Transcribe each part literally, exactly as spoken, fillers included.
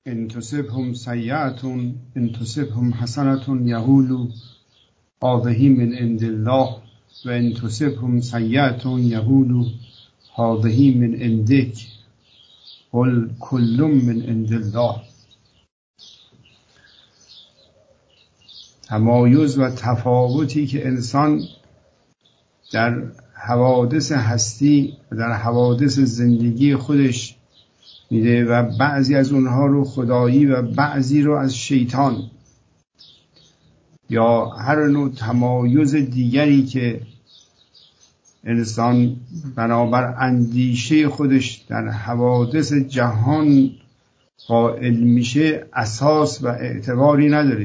ان تصبهم سیئة ان تصبهم حسنة یقولوا هذه من عند الله و ان تصبهم سیئة یقولوا هذه من عندک قل کل من عند الله. تمایز و تفاوتی که انسان در حوادث هستی و در حوادث زندگی خودش میده و بعضی از اونها رو خدایی و بعضی رو از شیطان یا هر نوع تمایز دیگری که انسان بنابر اندیشه خودش در حوادث جهان قائل میشه اساس و اعتباری نداره.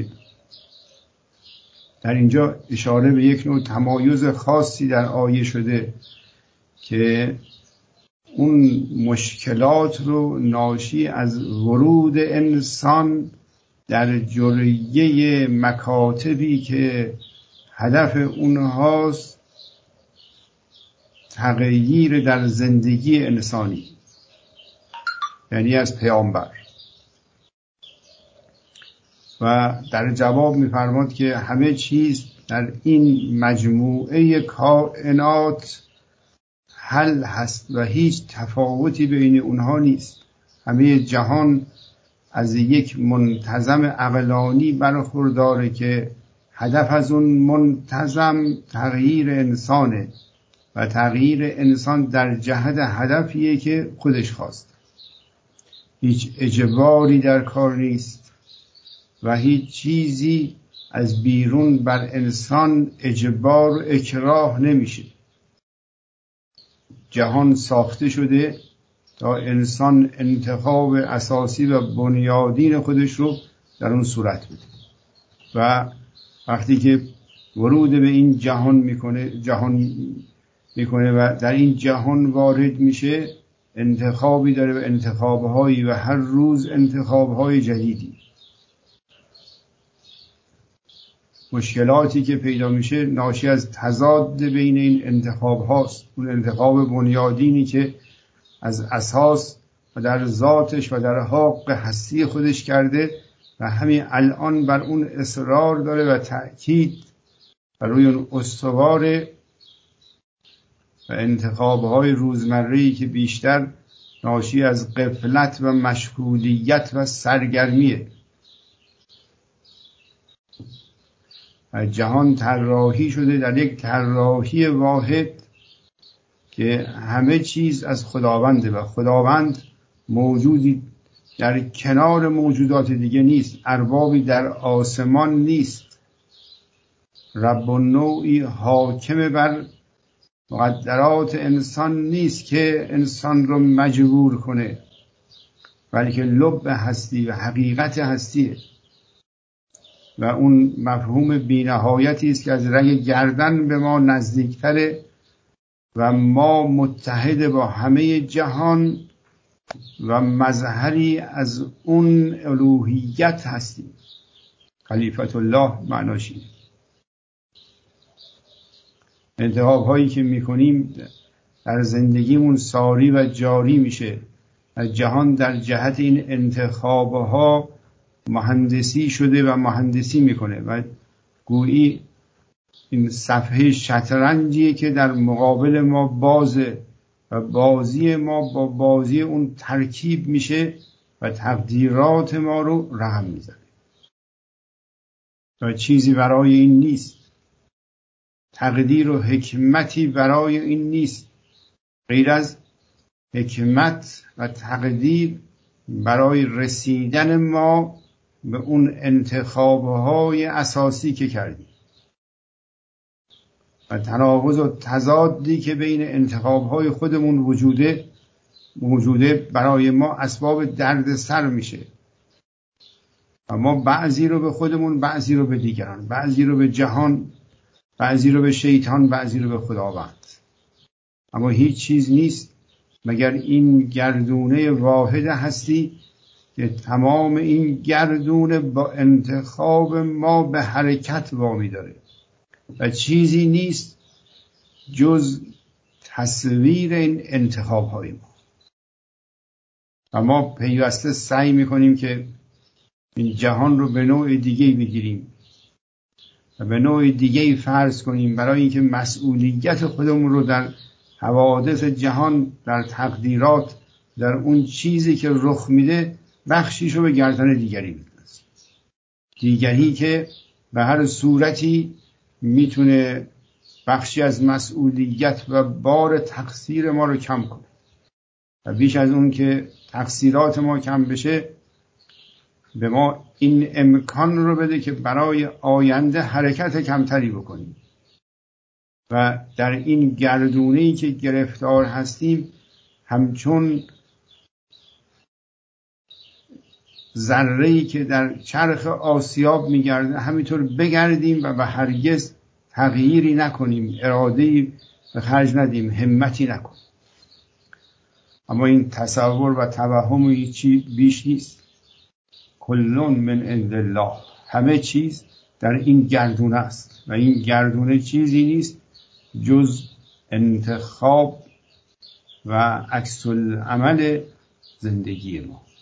در اینجا اشاره به یک نوع تمایز خاصی در آیه شده که اون مشکلات رو ناشی از ورود انسان در جریه مکاتبی که هدف اونهاست تغییر در زندگی انسانی، یعنی از پیامبر. و در جواب می‌فرماد که همه چیز در این مجموعه کائنات حل هست و هیچ تفاوتی بین اونها نیست. همه جهان از یک منتظم عقلانی برخورداره که هدف از اون منتظم تغییر انسانه و تغییر انسان در جهت هدفیه که خودش خواست. هیچ اجباری در کار نیست و هیچ چیزی از بیرون بر انسان اجبار و اکراه نمیشه. جهان ساخته شده تا انسان انتخاب اساسی و بنیادین خودش رو در اون صورت بده و وقتی که ورود به این جهان میکنه جهان میکنه و در این جهان وارد میشه، انتخابی داره و انتخابهایی و هر روز انتخابهای جدیدی. مشکلاتی که پیدا میشه ناشی از تضاد بین این انتخاب هاست. اون انتخاب بنیادینی که از اساس و در ذاتش و در حق هستی خودش کرده و همین الان بر اون اصرار داره و تأکید بر روی اون استواره و انتخابهای روزمره‌ای که بیشتر ناشی از غفلت و مشغولیت و سرگرمیه. و جهان طراحی شده در یک طراحی واحد که همه چیز از خداونده و خداوند موجودی در کنار موجودات دیگه نیست، اربابی در آسمان نیست، رب النوعی حاکم بر مقدرات انسان نیست که انسان رو مجبور کنه، بلکه لب هستی و حقیقت هستیه و اون مفهوم بی‌نهایتی است که از رگ گردن به ما نزدیکتره و ما متحد با همه جهان و مظهری از اون الوهیت هستیم. خلیفت الله معناش اینه. انتخاب هایی که میکنیم در زندگیمون ساری و جاری میشه. جهان در جهت این انتخاب ها مهندسی شده و مهندسی میکنه و گویی این صفحه شطرنجیه که در مقابل ما بازه و بازی ما با بازی اون ترکیب میشه و تقدیرات ما رو رقم میزنه و چیزی برای این نیست. تقدیر و حکمتی برای این نیست غیر از حکمت و تقدیر برای رسیدن ما به اون انتخابهای اساسی که کردیم و تناقض و تضادی که بین انتخابهای خودمون وجوده موجوده برای ما اسباب درد سر میشه و ما بعضی رو به خودمون، بعضی رو به دیگران، بعضی رو به جهان، بعضی رو به شیطان، بعضی رو به خداوند. اما هیچ چیز نیست مگر این گردونه واحد هستی که تمام این گردونه با انتخاب ما به حرکت وامی داره و چیزی نیست جز تصویر این انتخاب های ما. و ما پیوسته سعی میکنیم که این جهان رو به نوع دیگه بگیریم و به نوع دیگه فرض کنیم برای اینکه مسئولیت خودمون رو در حوادث جهان، در تقدیرات، در اون چیزی که رخ میده بخشیش رو به گردن دیگری بندازیم. دیگری که به هر صورتی میتونه بخشی از مسئولیت و بار تقصیر ما رو کم کنه و بیش از اون که تقصیرات ما کم بشه به ما این امکان رو بده که برای آینده حرکت کمتری بکنیم و در این گردونه‌ای که گرفتار هستیم همچون ذره‌ای که در چرخ آسیاب میگرده همینطور بگردیم و به هرگز تغییری نکنیم، اراده‌ای به خرج ندیم، همتی نکنیم. اما این تصور و توهم هیچی بیش نیست. کلون من عند الله، همه چیز در این گردونه است و این گردونه چیزی نیست جز انتخاب و عکس العمل زندگی ما.